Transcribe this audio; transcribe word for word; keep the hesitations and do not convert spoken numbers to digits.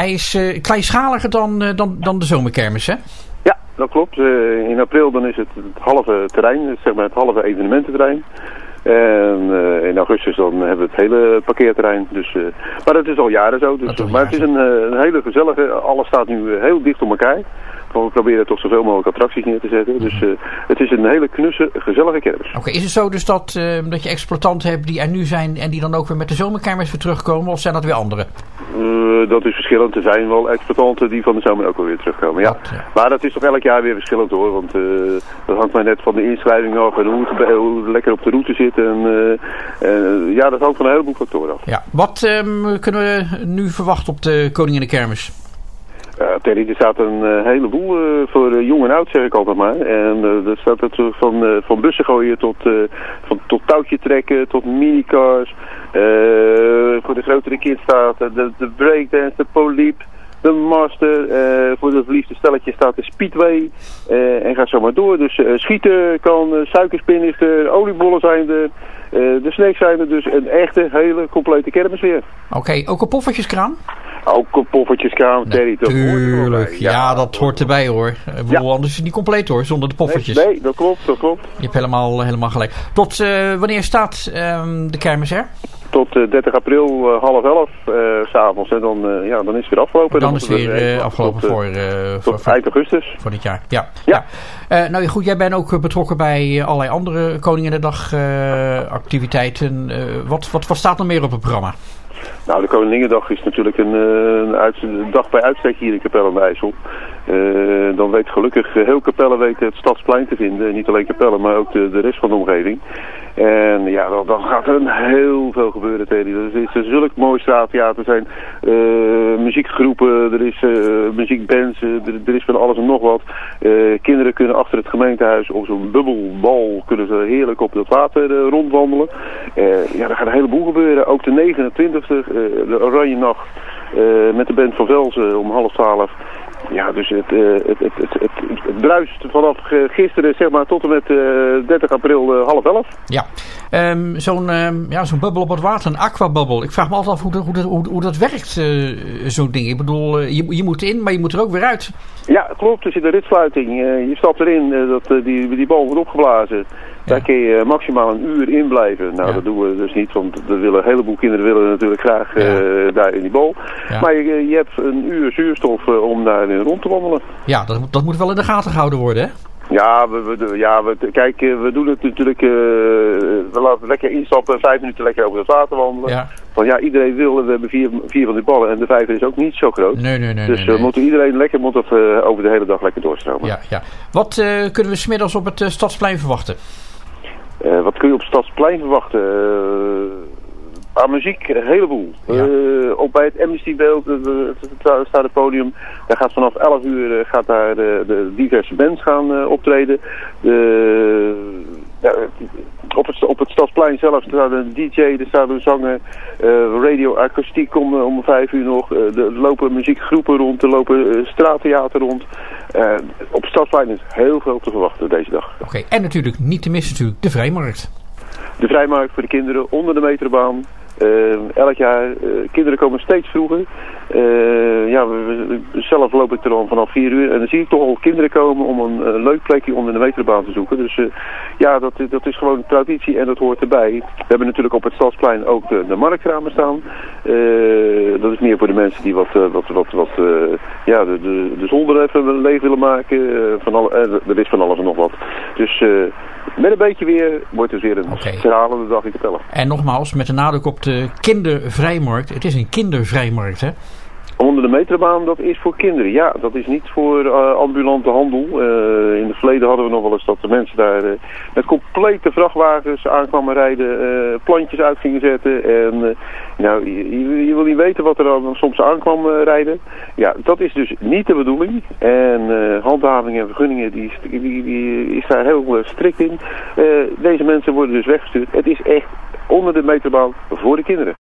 hij is uh, kleinschaliger dan, uh, dan, dan de zomerkermis, hè? Ja, dat klopt. Uh, in april dan is het het halve terrein, zeg maar het halve evenemententerrein. En uh, in augustus dan hebben we het hele parkeerterrein. Dus, uh, maar dat is al jaren zo. Dus, uh, maar het is een, uh, een hele gezellige, alles staat nu uh, heel dicht op elkaar. We proberen toch zoveel mogelijk attracties neer te zetten. Dus uh, het is een hele knusse, gezellige kermis. Oké, okay, is het zo dus dat, uh, dat je exploitanten hebt die er nu zijn en die dan ook weer met de zomerkermis weer terugkomen? Of zijn dat weer anderen? Uh, dat is verschillend. Er zijn wel exploitanten die van de zomer ook wel weer terugkomen. Ja. Dat, ja. Maar dat is toch elk jaar weer verschillend hoor. Want uh, dat hangt maar net van de inschrijving af en hoe het, hoe het lekker op de route zit. En, uh, uh, ja, dat hangt van een heleboel factoren af. Ja. Wat um, kunnen we nu verwachten op de Koninginnekermis? Uh, Terry, er staat een uh, heleboel uh, voor uh, jong en oud, zeg ik altijd maar. En uh, er staat het uh, van, uh, van bussen gooien tot, uh, van, tot touwtje trekken, tot minicars. Uh, voor de grotere kids staat uh, de, de breakdance, de poliep, de master. Uh, voor het liefste stelletje staat de speedway. Uh, en ga zo maar door. Dus uh, schieten kan, uh, suikerspin is er, oliebollen zijn er. Uh, de snacks zijn er, dus een echte hele complete kermis weer. Oké, okay, ook een poffertjeskraam? Ook een poffertjeskraam, Terry. Tuurlijk, ja, ja, dat hoort erbij hoor. Ik bedoel, ja. Anders is het niet compleet hoor, zonder de poffertjes. Nee, nee dat klopt, dat klopt. Je hebt helemaal, helemaal gelijk. Tot uh, wanneer staat um, de kermis er? Tot uh, dertig april, uh, half elf, uh, s'avonds. En dan, uh, ja, dan is het weer afgelopen. Dan, dan is het weer uh, afgelopen tot, voor, uh, voor, voor eind augustus. Voor dit jaar, ja. ja. ja. Uh, nou goed, jij bent ook betrokken bij allerlei andere Koninginnedag uh, activiteiten. Uh, wat, wat, wat staat er meer op het programma? Nou, de Koninginnedag is natuurlijk een, een, uit, een dag bij uitstek hier in Capelle aan de IJssel. Uh, dan weet gelukkig heel Capelle weet het Stadsplein te vinden. Niet alleen Capelle, maar ook de, de rest van de omgeving. En ja, dan, dan gaat er heel veel gebeuren tegen. Er is een zulk mooi straattheater. Er zijn uh, muziekgroepen, er is uh, muziekbands, uh, er, er is van alles en nog wat. Uh, kinderen kunnen achter het gemeentehuis op zo'n bubbelbal kunnen ze heerlijk op dat water uh, rondwandelen. Uh, ja, er gaat een heleboel gebeuren. Ook de negenentwintigste, uh, de Oranje Nacht, uh, met de band van Velzen om half twaalf. Ja, dus het, uh, het, het, het, het, het bruist vanaf gisteren zeg maar tot en met uh, dertig april uh, half elf. Ja, um, zo'n um, ja, zo'n bubbel op het water, een aquabubbel. Ik vraag me altijd af hoe dat, hoe dat, hoe, hoe dat werkt, uh, zo'n ding. Ik bedoel, uh, je, je moet in, maar je moet er ook weer uit. Ja, klopt. Er zit een ritsluiting. Uh, je stapt erin, uh, dat, uh, die, die bal wordt opgeblazen. Daar ja. kun je uh, maximaal een uur in blijven. Nou, ja. dat doen we dus niet, want er willen, een heleboel kinderen willen natuurlijk graag uh, ja. daar in die bal. Ja. Maar je, je hebt een uur zuurstof uh, om daarin rond te wandelen. Ja, dat, dat moet wel in de gaten gehouden worden, hè? Ja, we, we, ja we, kijk, we doen het natuurlijk, uh, we laten lekker instappen, vijf minuten lekker over het water wandelen. Ja. Want ja, iedereen wil, we hebben vier, vier van die ballen en de vijver is ook niet zo groot. Nee, nee, nee. Dus nee, nee. Uh, moet iedereen lekker moet dat, uh, over de hele dag lekker doorstromen. Ja, ja. Wat uh, kunnen we 's middags op het uh, Stadsplein verwachten? Uh, wat kun je op het Stadsplein verwachten? Uh, aan muziek, een heleboel. Ja. Uh, op bij het Amnestybeeld uh, staat het podium. Daar gaat vanaf elf uur uh, gaat daar uh, de diverse bands gaan uh, optreden. De, uh, op, het, op het Stadsplein zelf staat een D J, er staat een zanger, uh, radio akoestiek om, uh, om vijf uur nog. Uh, er lopen muziekgroepen rond, er lopen uh, straattheater rond. Uh, op het Stadsplein is heel veel te verwachten deze dag. Oké, okay, en natuurlijk niet te missen natuurlijk de Vrijmarkt. De Vrijmarkt voor de kinderen onder de meterbaan. Uh, elk jaar, uh, kinderen komen steeds vroeger. Uh, ja, we, we, zelf loop ik er al vanaf vier uur en dan zie ik toch al kinderen komen om een, een leuk plekje onder de meterbaan te zoeken. Dus uh, ja, dat, dat is gewoon een traditie en dat hoort erbij. We hebben natuurlijk op het Stadsplein ook de, de marktramen staan. Uh, dat is meer voor de mensen die wat, uh, wat, wat, wat uh, ja, de, de, de zolder even leeg willen maken. Uh, van alle, uh, er is van alles en nog wat. Dus uh, met een beetje weer wordt het weer een okay. herhalende dag in Capelle. En nogmaals, met de nadruk op de kindervrijmarkt. Het is een kindervrijmarkt, hè? Onder de meterbaan, dat is voor kinderen. Ja, dat is niet voor uh, ambulante handel. Uh, in het verleden hadden we nog wel eens dat de mensen daar uh, met complete vrachtwagens aankwamen rijden, uh, plantjes uit gingen zetten. En uh, nou, je, je wil niet weten wat er dan soms aankwam uh, rijden. Ja, dat is dus niet de bedoeling. En uh, handhaving en vergunningen, die, die, die is daar heel uh, strikt in. Uh, deze mensen worden dus weggestuurd. Het is echt onder de meterbaan voor de kinderen.